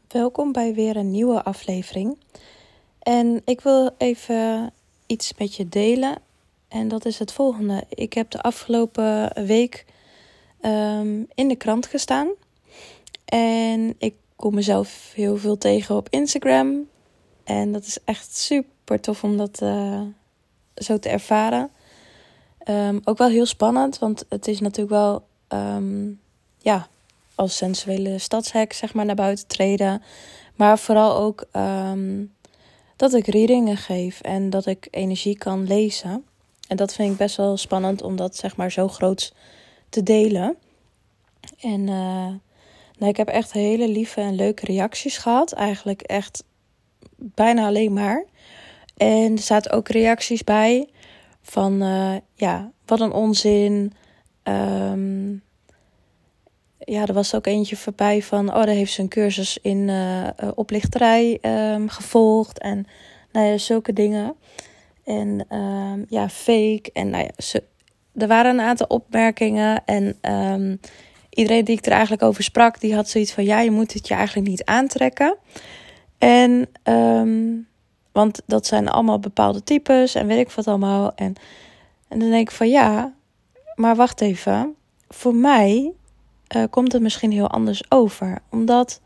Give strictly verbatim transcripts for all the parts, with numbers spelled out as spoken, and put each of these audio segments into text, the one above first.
Welkom bij weer een nieuwe aflevering. En ik wil even iets met je delen. En dat is het volgende. Ik heb de afgelopen week um, in de krant gestaan. En ik kom mezelf heel veel tegen op Instagram. En dat is echt super tof om dat uh, zo te ervaren. Um, ook wel heel spannend, want het is natuurlijk wel um, ja, als sensuele stadshek zeg maar naar buiten treden. Maar vooral ook um, dat ik readingen geef en dat ik energie kan lezen. En dat vind ik best wel spannend om dat zeg maar zo groot te delen. En uh, nou, ik heb echt hele lieve en leuke reacties gehad. Eigenlijk echt bijna alleen maar. En er zaten ook reacties bij van uh, ja, wat een onzin. Um, Ja, er was ook eentje voorbij van, oh, daar heeft ze een cursus in uh, oplichterij um, gevolgd. En nou ja, zulke dingen. En um, ja, fake. En nou ja, ze, er waren een aantal opmerkingen. En um, iedereen die ik er eigenlijk over sprak, die had zoiets van, ja, je moet het je eigenlijk niet aantrekken. En, um, want dat zijn allemaal bepaalde types en weet ik wat allemaal. En, en dan denk ik van, ja, maar wacht even. Voor mij Uh, komt het misschien heel anders over. Omdat,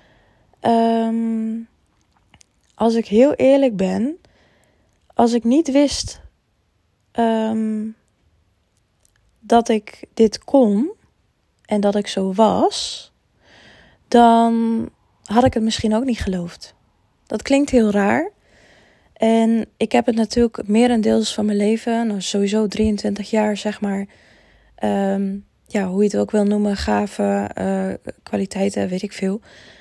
um, als ik heel eerlijk ben, als ik niet wist um, dat ik dit kon en dat ik zo was, dan had ik het misschien ook niet geloofd. Dat klinkt heel raar. En ik heb het natuurlijk merendeels van mijn leven, nou sowieso drieëntwintig jaar zeg maar, um, ja, hoe je het ook wil noemen, gaven, uh, kwaliteiten, weet ik veel,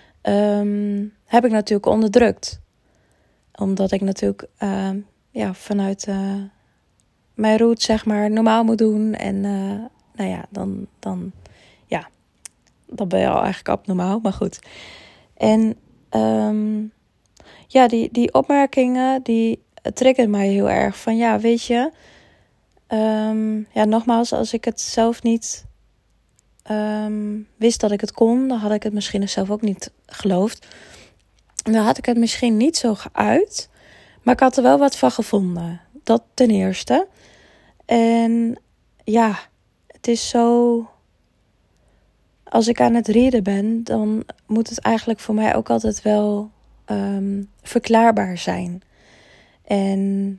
um, heb ik natuurlijk onderdrukt. Omdat ik natuurlijk uh, ja, vanuit uh, mijn roots, zeg maar, normaal moet doen. En uh, nou ja, dan, dan, ja, dan ben je al eigenlijk abnormaal, maar goed. En um, ja, die, die opmerkingen, die triggeren mij heel erg. Van ja, weet je, um, ja, nogmaals, als ik het zelf niet Um, wist dat ik het kon, dan had ik het misschien zelf ook niet geloofd. Dan had ik het misschien niet zo geuit, maar ik had er wel wat van gevonden. Dat ten eerste. En ja, het is zo, als ik aan het readen ben, dan moet het eigenlijk voor mij ook altijd wel um, verklaarbaar zijn. En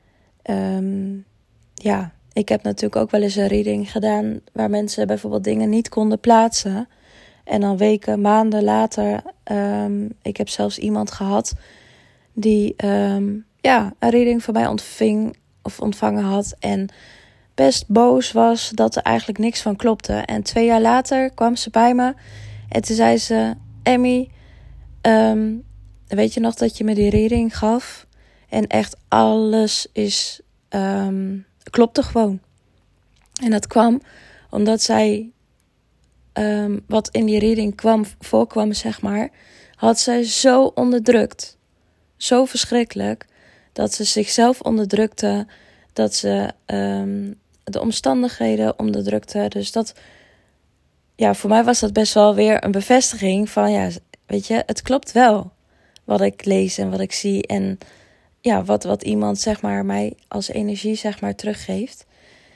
um, ja, ik heb natuurlijk ook wel eens een reading gedaan waar mensen bijvoorbeeld dingen niet konden plaatsen. En dan weken, maanden later, um, ik heb zelfs iemand gehad die um, ja, een reading van mij ontving of ontvangen had. En best boos was dat er eigenlijk niks van klopte. En twee jaar later kwam ze bij me en toen zei ze, Emmy, um, weet je nog dat je me die reading gaf? En echt alles is... Um, klopte gewoon. En dat kwam omdat zij, um, wat in die reading kwam, voorkwam, zeg maar, had zij zo onderdrukt. Zo verschrikkelijk. Dat ze zichzelf onderdrukte. Dat ze um, de omstandigheden onderdrukte. Dus dat, ja, voor mij was dat best wel weer een bevestiging van, ja, weet je, het klopt wel. Wat ik lees en wat ik zie en ja, wat, wat iemand zeg maar mij als energie zeg maar teruggeeft.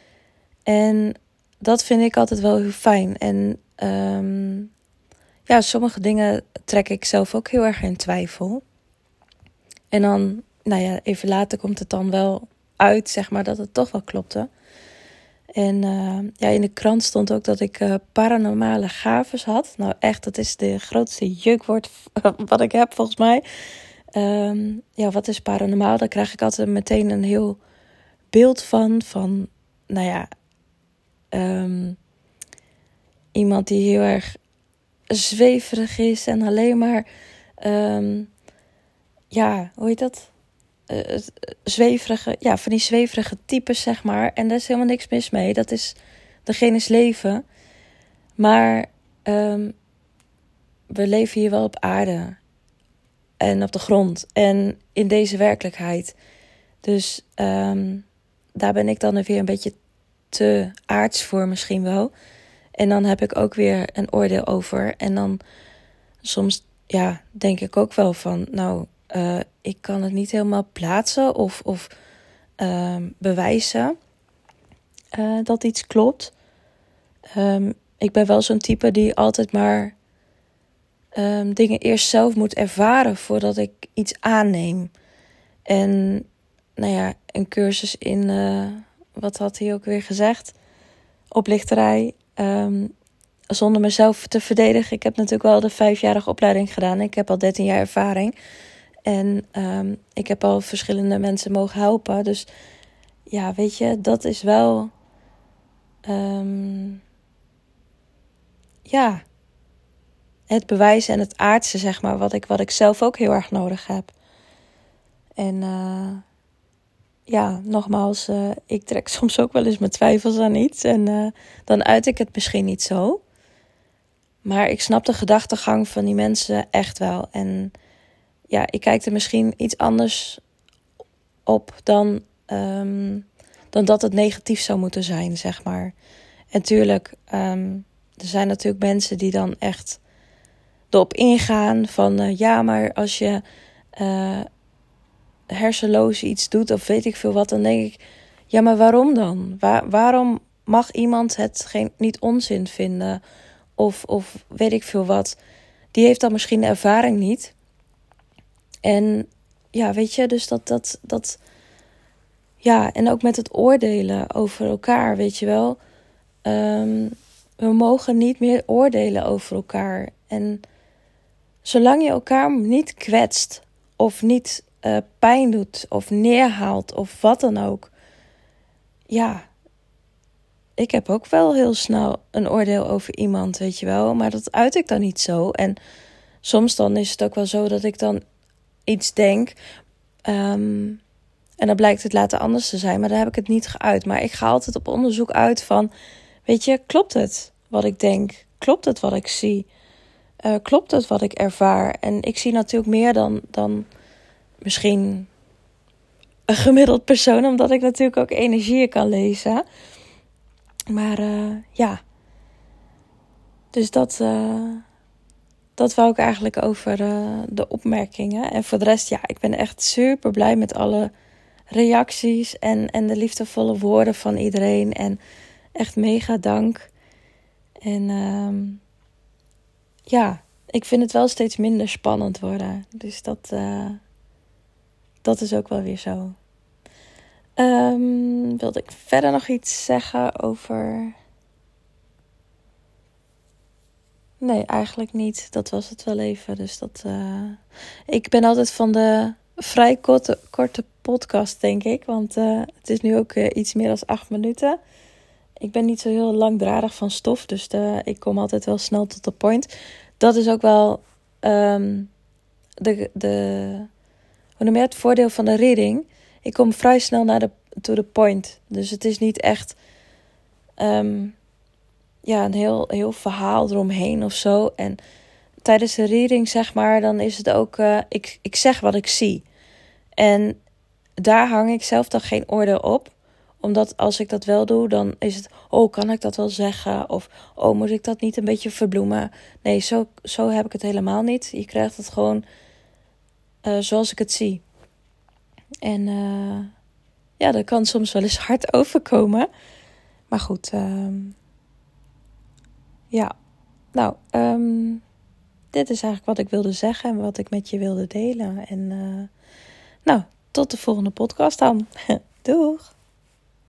En dat vind ik altijd wel heel fijn. En um, ja, sommige dingen trek ik zelf ook heel erg in twijfel. En dan, nou ja, even later komt het dan wel uit, zeg maar, dat het toch wel klopte. En uh, ja, in de krant stond ook dat ik uh, paranormale gaves had. Nou echt, dat is de grootste jukwoord wat ik heb volgens mij. Um, ja, wat is paranormaal? Daar krijg ik altijd meteen een heel beeld van. Van, nou ja, um, iemand die heel erg zweverig is en alleen maar, um, ja, hoe heet dat? Uh, zweverige, ja, van die zweverige types, zeg maar. En daar is helemaal niks mis mee. Dat is degene's leven. Maar um, we leven hier wel op aarde. En op de grond. En in deze werkelijkheid. Dus um, daar ben ik dan weer een beetje te aards voor misschien wel. En dan heb ik ook weer een oordeel over. En dan soms ja, denk ik ook wel van, nou, uh, ik kan het niet helemaal plaatsen of, of uh, bewijzen uh, dat iets klopt. Um, ik ben wel zo'n type die altijd maar um, dingen eerst zelf moet ervaren voordat ik iets aanneem. En nou ja, een cursus in, uh, wat had hij ook weer gezegd? Oplichterij. Um, zonder mezelf te verdedigen. Ik heb natuurlijk wel de vijfjarige opleiding gedaan. Ik heb al dertien jaar ervaring. En um, ik heb al verschillende mensen mogen helpen. Dus ja, weet je, dat is wel... Um, ja, het bewijzen en het aardse, zeg maar, wat ik, wat ik zelf ook heel erg nodig heb. En uh, ja, nogmaals, uh, ik trek soms ook wel eens mijn twijfels aan iets. En uh, dan uit ik het misschien niet zo. Maar ik snap de gedachtegang van die mensen echt wel. En ja, ik kijk er misschien iets anders op dan, um, dan dat het negatief zou moeten zijn, zeg maar. En tuurlijk, um, er zijn natuurlijk mensen die dan echt erop ingaan van... Uh, ja, maar als je uh, hersenloos iets doet of weet ik veel wat, dan denk ik... Ja, maar waarom dan? Waar, waarom mag iemand het geen, niet onzin vinden? Of, of weet ik veel wat. Die heeft dan misschien de ervaring niet. En ja, weet je, dus dat... dat, dat ja, en ook met het oordelen over elkaar, weet je wel... Um, we mogen niet meer oordelen over elkaar. En zolang je elkaar niet kwetst of niet uh, pijn doet of neerhaalt of wat dan ook. Ja, ik heb ook wel heel snel een oordeel over iemand, weet je wel. Maar dat uit ik dan niet zo. En soms dan is het ook wel zo dat ik dan iets denk... Um, en dan blijkt het later anders te zijn, maar dan heb ik het niet geuit. Maar ik ga altijd op onderzoek uit van... Weet je, klopt het wat ik denk? Klopt het wat ik zie? Uh, klopt het wat ik ervaar? En ik zie natuurlijk meer dan, dan misschien een gemiddeld persoon... omdat ik natuurlijk ook energieën kan lezen. Maar uh, ja. Dus dat, uh, dat wou ik eigenlijk over uh, de opmerkingen. En voor de rest, ja, ik ben echt super blij met alle reacties... en, en de liefdevolle woorden van iedereen... en echt mega dank. En um, ja, ik vind het wel steeds minder spannend worden. Dus dat, uh, dat is ook wel weer zo. Um, wilde ik verder nog iets zeggen over... Nee, eigenlijk niet. Dat was het wel even. Dus dat, uh... ik ben altijd van de vrij korte, korte podcast, denk ik. Want uh, het is nu ook uh, iets meer dan acht minuten... Ik ben niet zo heel langdradig van stof, dus de, ik kom altijd wel snel tot de point. Dat is ook wel um, de, de, hoe noem je het, voordeel van de reading. Ik kom vrij snel naar de to the point. Dus het is niet echt um, ja, een heel, heel verhaal eromheen of zo. En tijdens de reading, zeg maar, dan is het ook... Uh, ik, ik zeg wat ik zie. En daar hang ik zelf dan geen oordeel op. Omdat als ik dat wel doe, dan is het... Oh, kan ik dat wel zeggen? Of, oh, moet ik dat niet een beetje verbloemen? Nee, zo, zo heb ik het helemaal niet. Je krijgt het gewoon uh, zoals ik het zie. En uh, ja, dat kan soms wel eens hard overkomen. Maar goed, uh, ja. Nou, um, dit is eigenlijk wat ik wilde zeggen en wat ik met je wilde delen. En uh, nou, tot de volgende podcast dan. Doeg!